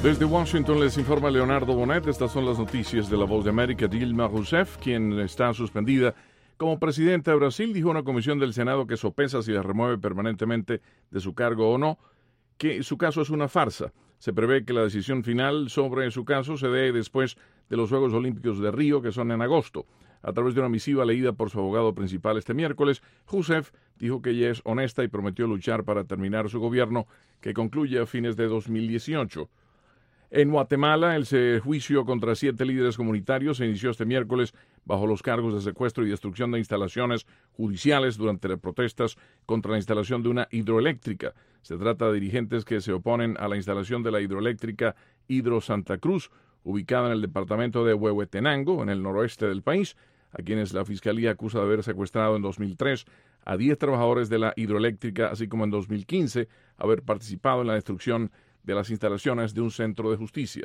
Desde Washington les informa Leonardo Bonet. Estas son las noticias de La Voz de América. Dilma Rousseff, quien está suspendida como presidenta de Brasil, dijo a una comisión del Senado que sopesa si la remueve permanentemente de su cargo o no, que su caso es una farsa. Se prevé que la decisión final sobre su caso se dé después de los Juegos Olímpicos de Río, que son en agosto. A través de una misiva leída por su abogado principal este miércoles, Rousseff dijo que ella es honesta y prometió luchar para terminar su gobierno, que concluye a fines de 2018. En Guatemala, el juicio contra 7 líderes comunitarios se inició este miércoles bajo los cargos de secuestro y destrucción de instalaciones judiciales durante las protestas contra la instalación de una hidroeléctrica. Se trata de dirigentes que se oponen a la instalación de la hidroeléctrica Hidro Santa Cruz, ubicada en el departamento de Huehuetenango, en el noroeste del país, a quienes la Fiscalía acusa de haber secuestrado en 2003 a 10 trabajadores de la hidroeléctrica, así como en 2015 haber participado en la destrucción de las instalaciones de un centro de justicia.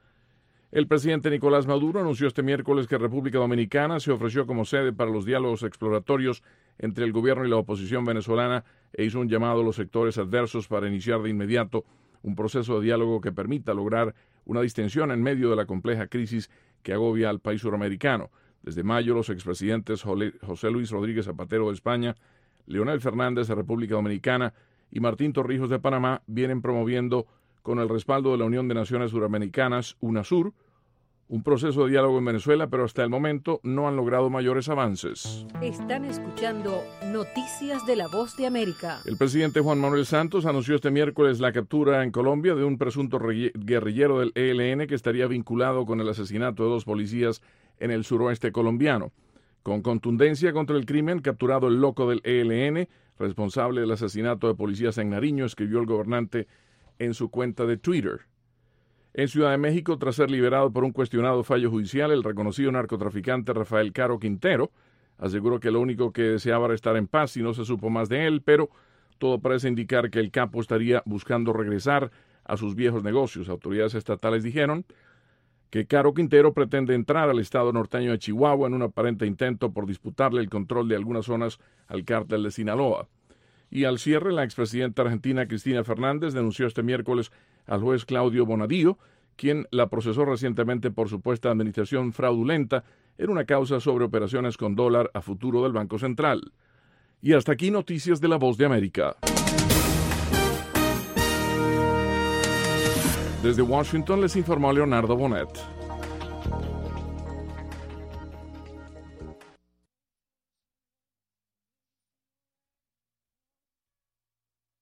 El presidente Nicolás Maduro anunció este miércoles que República Dominicana se ofreció como sede para los diálogos exploratorios entre el gobierno y la oposición venezolana e hizo un llamado a los sectores adversos para iniciar de inmediato un proceso de diálogo que permita lograr una distensión en medio de la compleja crisis que agobia al país suramericano. Desde mayo, los expresidentes José Luis Rodríguez Zapatero de España, Leonel Fernández de República Dominicana y Martín Torrijos de Panamá vienen promoviendo, con el respaldo de la Unión de Naciones Suramericanas, UNASUR, un proceso de diálogo en Venezuela, pero hasta el momento no han logrado mayores avances. Están escuchando Noticias de La Voz de América. El presidente Juan Manuel Santos anunció este miércoles la captura en Colombia de un presunto guerrillero del ELN que estaría vinculado con el asesinato de 2 policías en el suroeste colombiano. Con contundencia contra el crimen, capturado el loco del ELN, responsable del asesinato de policías en Nariño, escribió el gobernante en su cuenta de Twitter. En Ciudad de México, tras ser liberado por un cuestionado fallo judicial, el reconocido narcotraficante Rafael Caro Quintero aseguró que lo único que deseaba era estar en paz y no se supo más de él, pero todo parece indicar que el capo estaría buscando regresar a sus viejos negocios. Autoridades estatales dijeron que Caro Quintero pretende entrar al estado norteño de Chihuahua en un aparente intento por disputarle el control de algunas zonas al cártel de Sinaloa. Y al cierre, la expresidenta argentina Cristina Fernández denunció este miércoles al juez Claudio Bonadío, quien la procesó recientemente por supuesta administración fraudulenta en una causa sobre operaciones con dólar a futuro del Banco Central. Y hasta aquí Noticias de La Voz de América. Desde Washington les informó Leonardo Bonet.